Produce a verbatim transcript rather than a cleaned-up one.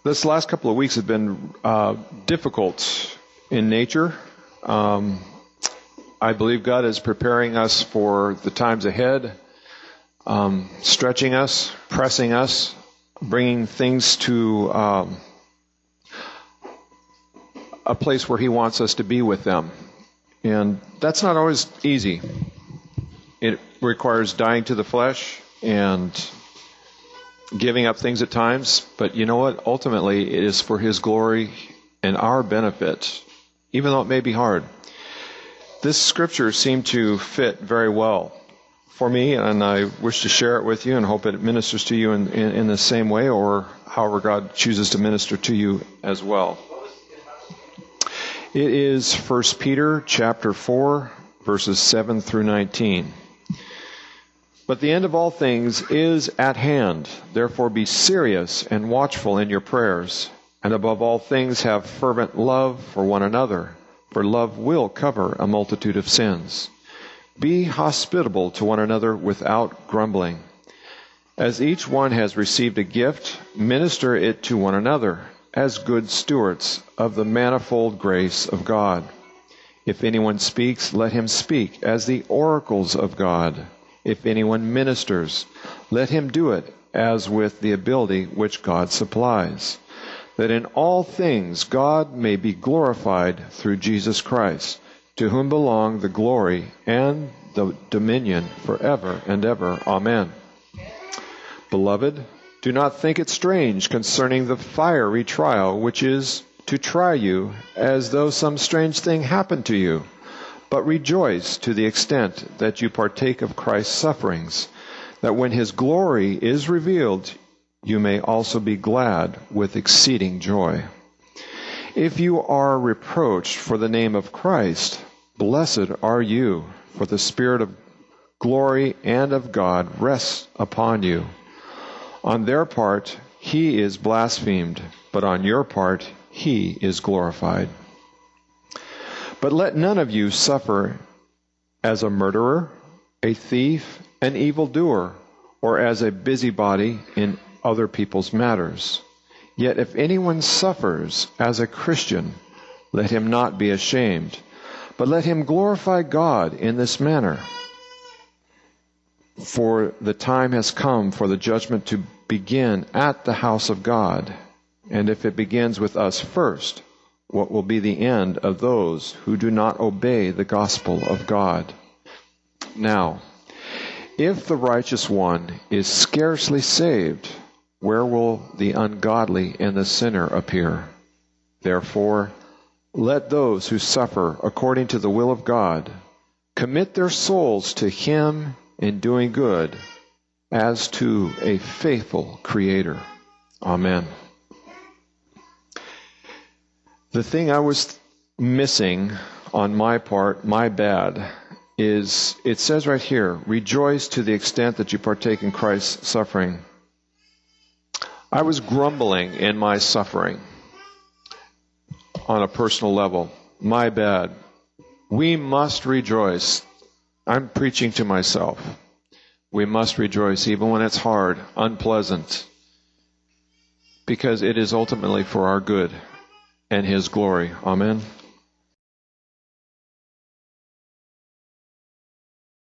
This last couple of weeks have been uh, difficult in nature. Um, I believe God is preparing us for the times ahead, um, stretching us, pressing us, bringing things to um, a place where He wants us to be with them. And that's not always easy. It requires dying to the flesh and giving up things at times, but you know what? Ultimately, it is for His glory and our benefit, even though it may be hard. This scripture seemed to fit very well for me, and I wish to share it with you and hope it ministers to you in, in, in the same way, or however God chooses to minister to you as well. It is First Peter chapter four, verses seven through nineteen. But the end of all things is at hand. Therefore be serious and watchful in your prayers. And above all things have fervent love for one another, for love will cover a multitude of sins. Be hospitable to one another without grumbling. As each one has received a gift, minister it to one another, as good stewards of the manifold grace of God. If anyone speaks, let him speak as the oracles of God. If anyone ministers, let him do it as with the ability which God supplies, that in all things God may be glorified through Jesus Christ, to whom belong the glory and the dominion forever and ever. Amen. Beloved, do not think it strange concerning the fiery trial which is to try you, as though some strange thing happened to you. But rejoice to the extent that you partake of Christ's sufferings, that when His glory is revealed, you may also be glad with exceeding joy. If you are reproached for the name of Christ, blessed are you, for the Spirit of glory and of God rests upon you. On their part, He is blasphemed, but on your part, He is glorified. But let none of you suffer as a murderer, a thief, an evildoer, or as a busybody in other people's matters. Yet if anyone suffers as a Christian, let him not be ashamed, but let him glorify God in this manner. For the time has come for the judgment to begin at the house of God. And if it begins with us first, what will be the end of those who do not obey the gospel of God? Now, if the righteous one is scarcely saved, where will the ungodly and the sinner appear? Therefore, let those who suffer according to the will of God commit their souls to Him in doing good, as to a faithful Creator. Amen. The thing I was missing on my part, my bad, is it says right here, rejoice to the extent that you partake in Christ's suffering. I was grumbling in my suffering on a personal level. My bad. We must rejoice. I'm preaching to myself. We must rejoice even when it's hard, unpleasant, because it is ultimately for our good and His glory. Amen.